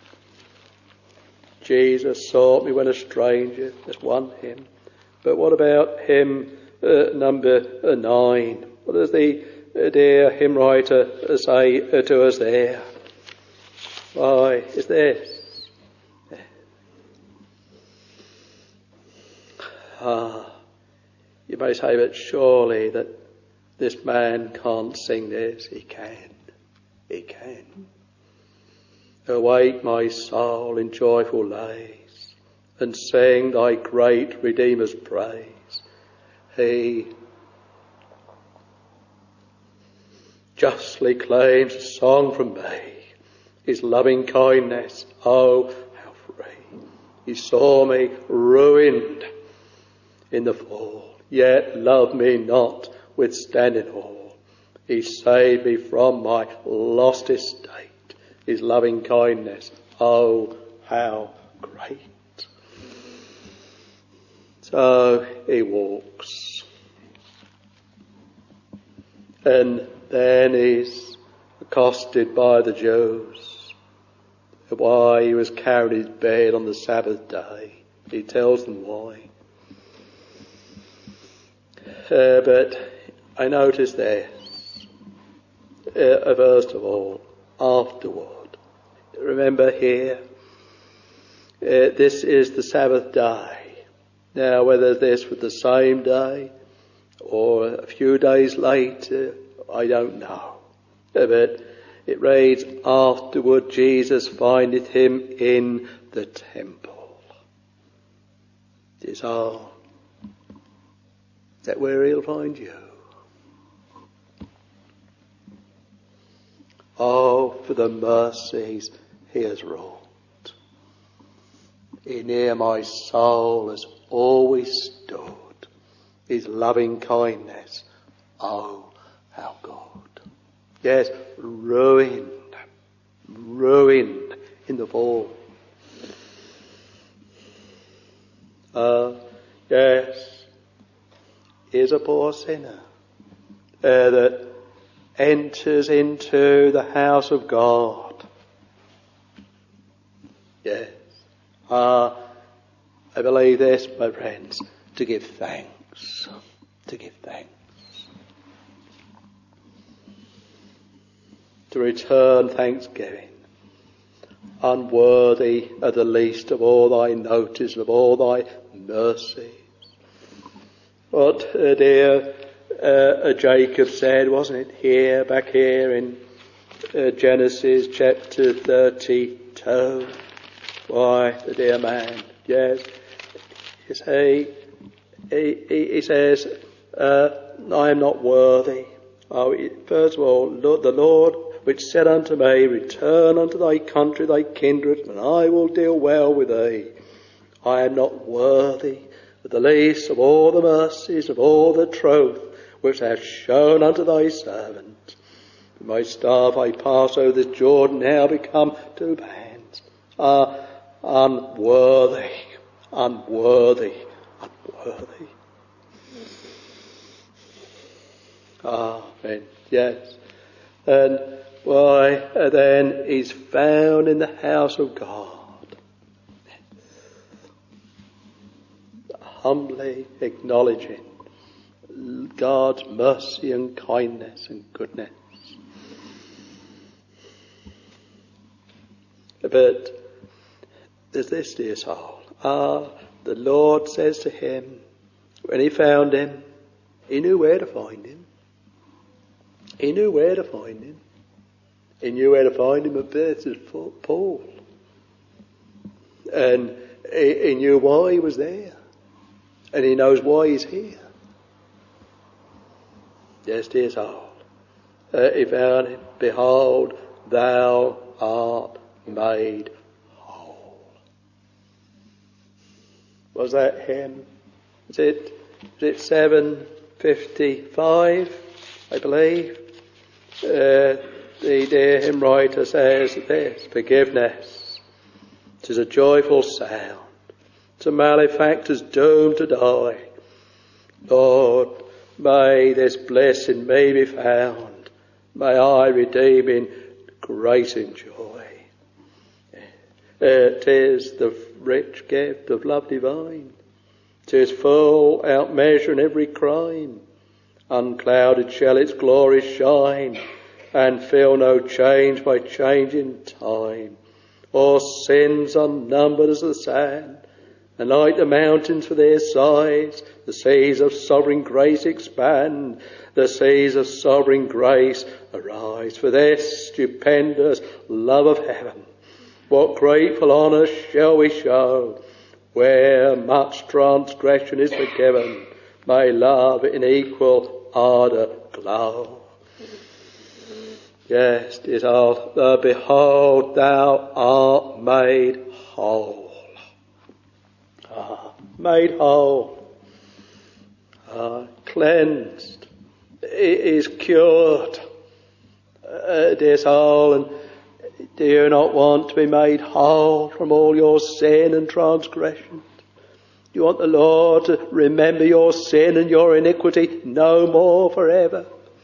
Jesus sought me when a stranger. That's one hymn. But what about hymn number 9? What does the dear hymn writer say to us there? Why, is this? You may say, but surely that this man can't sing this. He can. He can. Awake my soul in joyful lays, and sing thy great Redeemer's praise. He justly claims a song from me. His loving kindness, oh, how free. He saw me ruined in the fall, yet loved me not, withstanding all. He saved me from my lost estate. His loving kindness, oh, how great. So he walks. And then he's accosted by the Jews. Why he was carried his bed on the Sabbath day. He tells them why. But I notice this. First of all, afterward. Remember here, this is the Sabbath day. Now, whether this was the same day or a few days later, I don't know. But it reads, afterward Jesus findeth him in the temple. Is that where he'll find you? Oh, for the mercies he has wrought. In here my soul has always stood. His loving kindness, oh, how good. Yes, ruined in the fall. Yes, is a poor sinner that enters into the house of God. Yes. I believe this, my friends, to give thanks. To give thanks. To return thanksgiving. Unworthy are the least of all thy notice, of all thy mercies. What dear Jacob said, wasn't it, back here in Genesis chapter 32. Why, the dear man, yes, he says, I am not worthy. First of all, the Lord which said unto me, return unto thy country, thy kindred, and I will deal well with thee. I am not worthy of the least of all the mercies, of all the truth which thou hast shown unto thy servant. With my staff I pass over this Jordan, now become 2 bands. Unworthy. Amen. Yes. And why then he's found in the house of God. Humbly acknowledging God's mercy and kindness and goodness. But there's this, dear soul. The Lord says to him, when he found him, he knew where to find him. He knew where to find him. He knew where to find him at Beth's pool. And he knew why he was there. And he knows why he's here. Yes, dear soul. He found him. Behold, thou art made whole. Was that hymn? Is it 755, I believe? The dear hymn writer says this, forgiveness, 'tis a joyful sound to malefactors doomed to die. Lord, may this bliss in me be found, may I redeem in grace and joy. 'Tis the rich gift of love divine, 'tis full out measure in every crime. Unclouded shall its glory shine, and feel no change by changing time. Or sins unnumbered as the sand, and like the mountains for their size, the seas of sovereign grace expand, the seas of sovereign grace arise. For this stupendous love of heaven What grateful honour shall we show? Where much transgression is forgiven, may love in equal ardour glow. Yes, dear soul, behold, thou art made whole. Made whole. Cleansed. It is cured. Dear soul, and do you not want to be made whole from all your sin and transgression? Do you want the Lord to remember your sin and your iniquity no more forever?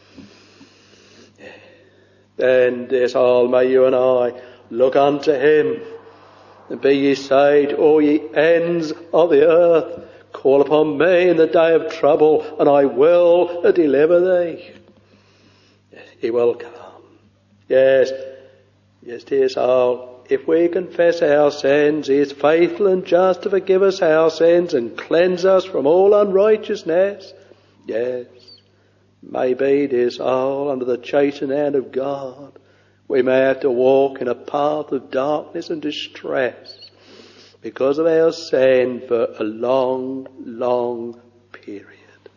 Then, dear soul, may you and I look unto him, and be ye saved, all ye ends of the earth. Call upon me in the day of trouble, and I will deliver thee. He will come. Yes, dear soul, if we confess our sins, he is faithful and just to forgive us our sins and cleanse us from all unrighteousness. Yes, maybe, dear soul, under the chastening hand of God, we may have to walk in a path of darkness and distress because of our sin for a long, long period.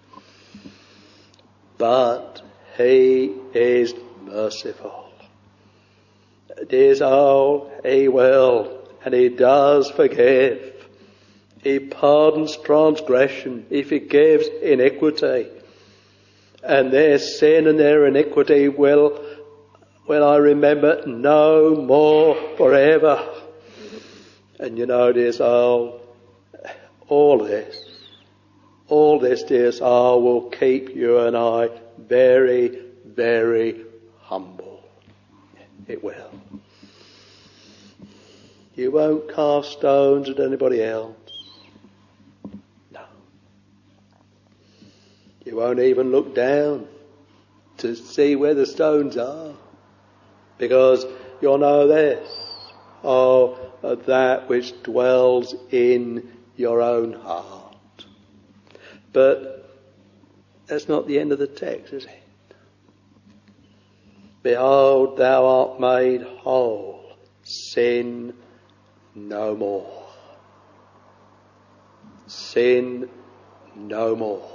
But he is merciful. Dear soul, he will, and he does forgive. He pardons transgression. He forgives iniquity. And their sin and their iniquity will I remember no more forever. And you know, dear soul, all this, dear soul, will keep you and I very, very humble. It will. You won't cast stones at anybody else. No. You won't even look down to see where the stones are. Because you'll know this, of that which dwells in your own heart. But that's not the end of the text, is it? Behold, thou art made whole. Sin no more. Sin no more.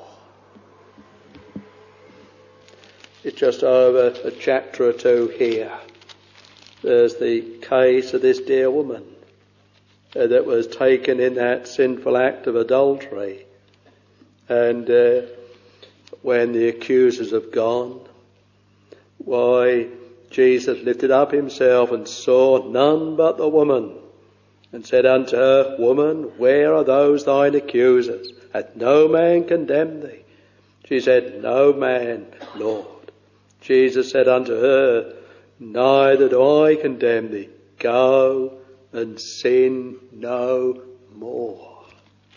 It's just over a chapter or two here. There's the case of this dear woman that was taken in that sinful act of adultery. And when the accusers have gone, why, Jesus lifted up himself and saw none but the woman, and said unto her, Woman, where are those thine accusers? Hath no man condemned thee? She said, No man, Lord. Jesus said unto her, Neither do I condemn thee. Go and sin no more.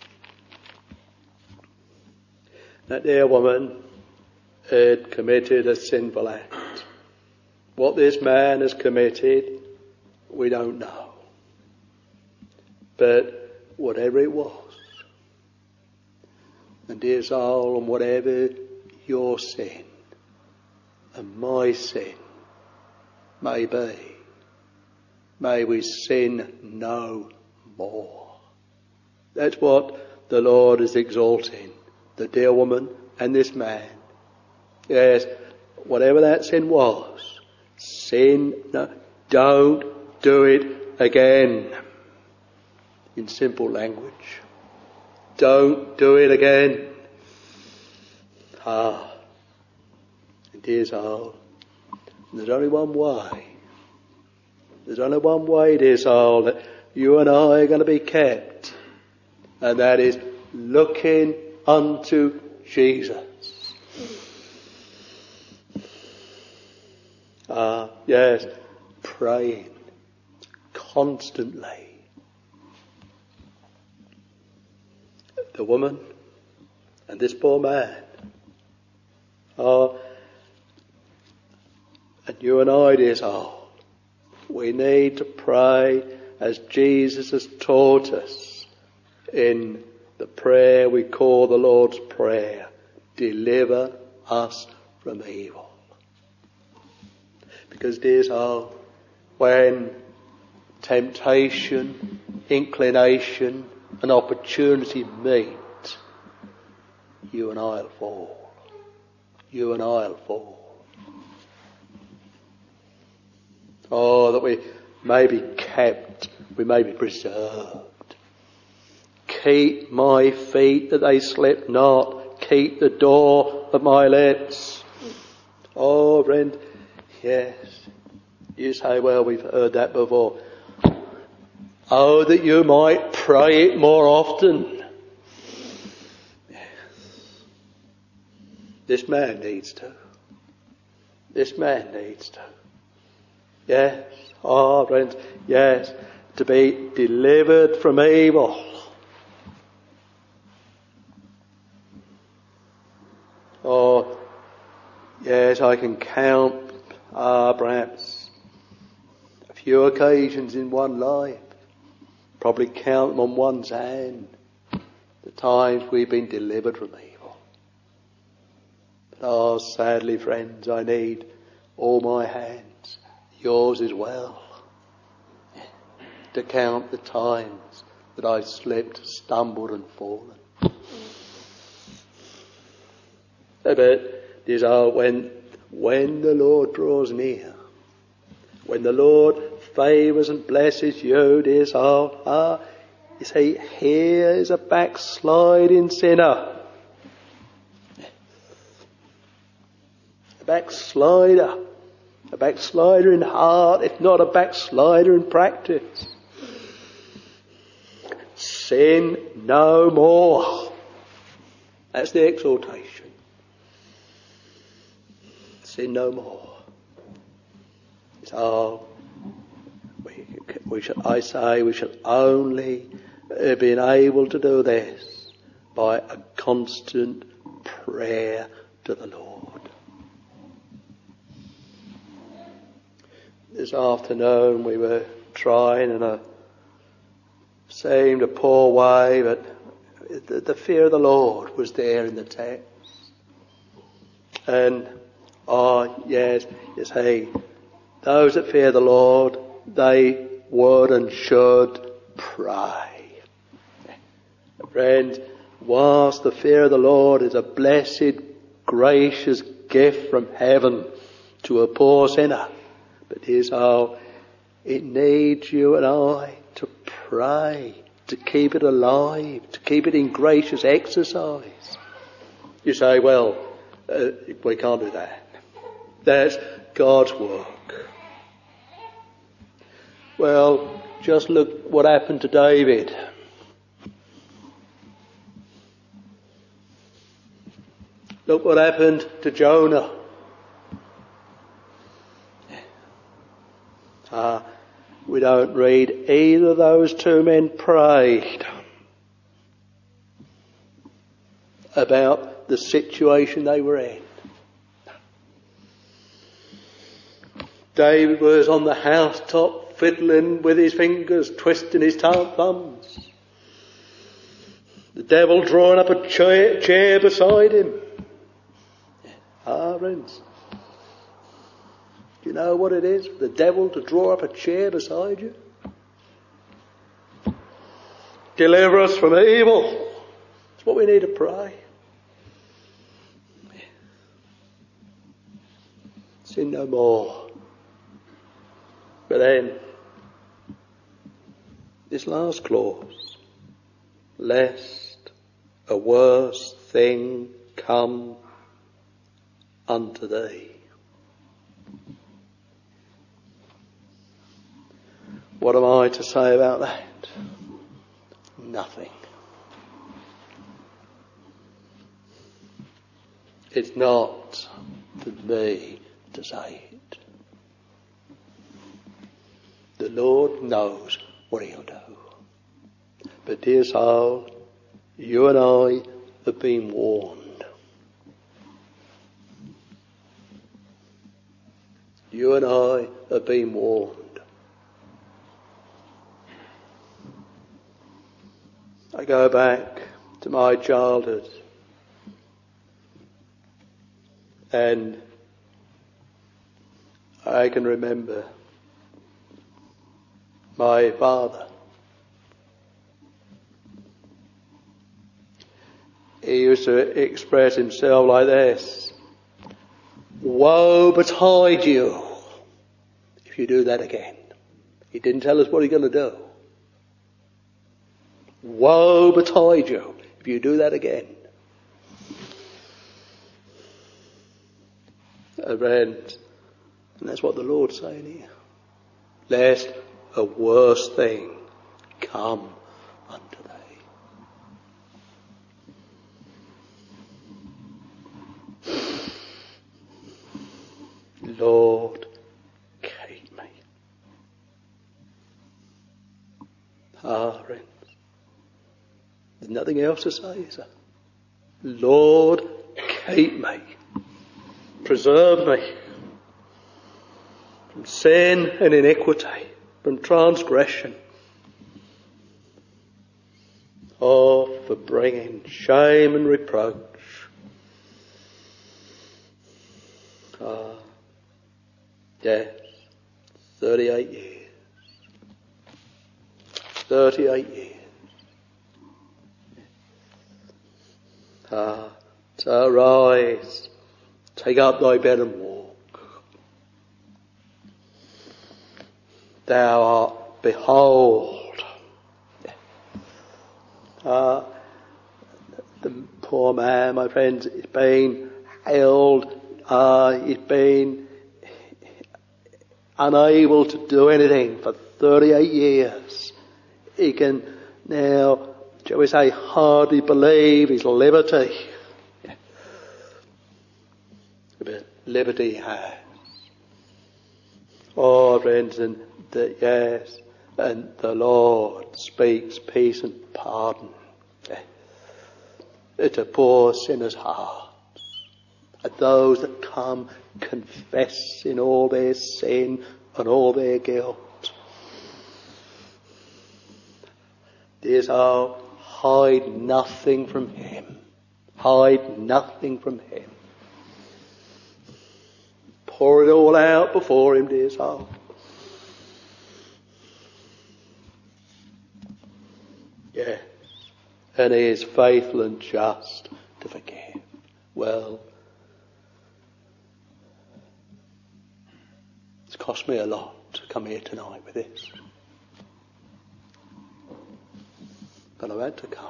That dear woman had committed a sinful act. What this man has committed, we don't know. But whatever it was, and dear soul, and whatever your sin and my sin may be, may we sin no more. That's what the Lord is exalting, the dear woman and this man. Yes, whatever that sin was, don't do it again. In simple language, don't do it again. And dear soul, there's only one way. There's only one way, dear soul, that you and I are going to be kept. And that is looking unto Jesus. Yes, praying constantly. The woman and this poor man. And you and I, dear soul, we need to pray as Jesus has taught us in the prayer we call the Lord's Prayer. Deliver us from evil. Because, dear soul, when temptation, inclination and opportunity meet, you and I'll fall. You and I'll fall. Oh, that we may be kept, we may be preserved. Keep my feet that they slip not. Keep the door of my lips. Oh, friend, yes. You say, well, we've heard that before. Oh, that you might pray it more often. Yes. This man needs to. This man needs to. Yes. Oh, friends, yes. To be delivered from evil. Oh, yes, I can count, perhaps, a few occasions in one life. Probably count them on one's hand. The times we've been delivered from evil. But oh, sadly, friends, I need all my hands, yours as well, to count the times that I've slipped, stumbled and fallen. But these are when the Lord draws near, when the Lord favours and blesses you, dear soul, you say, here is a backsliding sinner. A backslider in heart, if not a backslider in practice. Sin no more. That's the exhortation. Sin no more. So, we shall only be able to do this by a constant prayer to the Lord. This afternoon we were trying in a seemed a poor way, but the fear of the Lord was there in the text. And yes, you see, those that fear the Lord, they would and should pray. Friends, whilst the fear of the Lord is a blessed, gracious gift from heaven to a poor sinner, but here's how it needs you and I to pray, to keep it alive, to keep it in gracious exercise. You say, well, we can't do that. That's God's work. Well, just look what happened to David. Look what happened to Jonah. We don't read either of those two men prayed about the situation they were in. David was on the housetop fiddling with his fingers, twisting his thumbs. The devil drawing up a chair beside him. Friends, do you know what it is for the devil to draw up a chair beside you? Deliver us from evil. That's what we need to pray. Sin no more. But then, this last clause, lest a worse thing come unto thee. What am I to say about that? Nothing. It's not for me to say it. The Lord knows what he'll do. But dear soul, you and I have been warned. You and I have been warned. I go back to my childhood and I can remember my Father. He used to express himself like this: woe betide you if you do that again. He didn't tell us what he's going to do. Woe betide you if you do that again. Friends, and that's what the Lord's saying here. Lest a worse thing come unto thee. Lord, keep me. Friends, there's nothing else to say, is there? Lord, keep me. Preserve me from sin and iniquity, from transgression, for bringing shame and reproach. Yes, 38 years. 38 years. So rise, take up thy bed and walk. Thou art, behold. The poor man, my friends, is being held, he's been unable to do anything for 38 years. He can now, shall we say, hardly believe his liberty. But liberty he has. Oh, friends, and yes, and the Lord speaks peace and pardon to poor sinners' hearts, and those that come confessing all their sin and all their guilt. Dear soul, hide nothing from him. Hide nothing from him. Pour it all out before him, dear soul. Yes, and he is faithful and just to forgive. Well, it's cost me a lot to come here tonight with this. But I've had to come.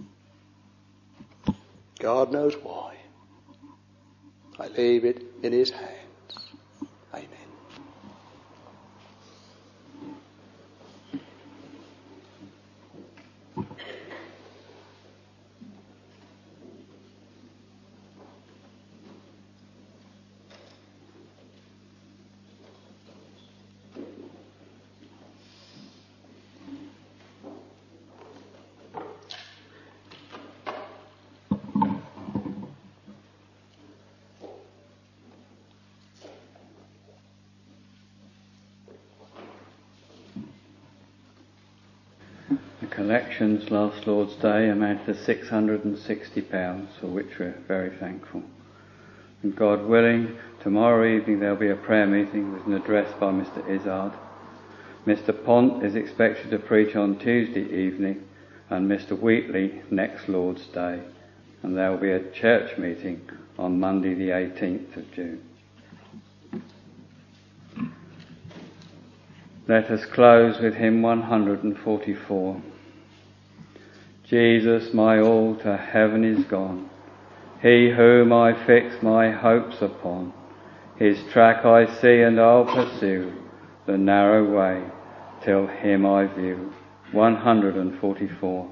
God knows why. I leave it in his hands. Amen. Collections last Lord's Day amounted to £660, for which we're very thankful. And God willing, tomorrow evening there'll be a prayer meeting with an address by Mr. Izzard. Mr. Pont is expected to preach on Tuesday evening, and Mr. Wheatley next Lord's Day. And there will be a church meeting on Monday the 18th of June. Let us close with hymn 144. Jesus, my all to heaven is gone, he whom I fix my hopes upon. His track I see and I'll pursue the narrow way till him I view. 144.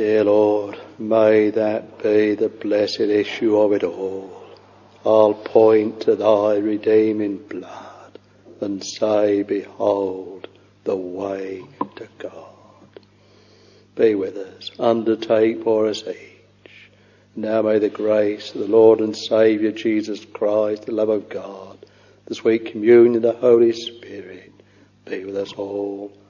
Dear Lord, may that be the blessed issue of it all. I'll point to thy redeeming blood and say, behold, the way to God. Be with us, undertake for us each. Now may the grace of the Lord and Saviour Jesus Christ, the love of God, the sweet communion of the Holy Spirit be with us all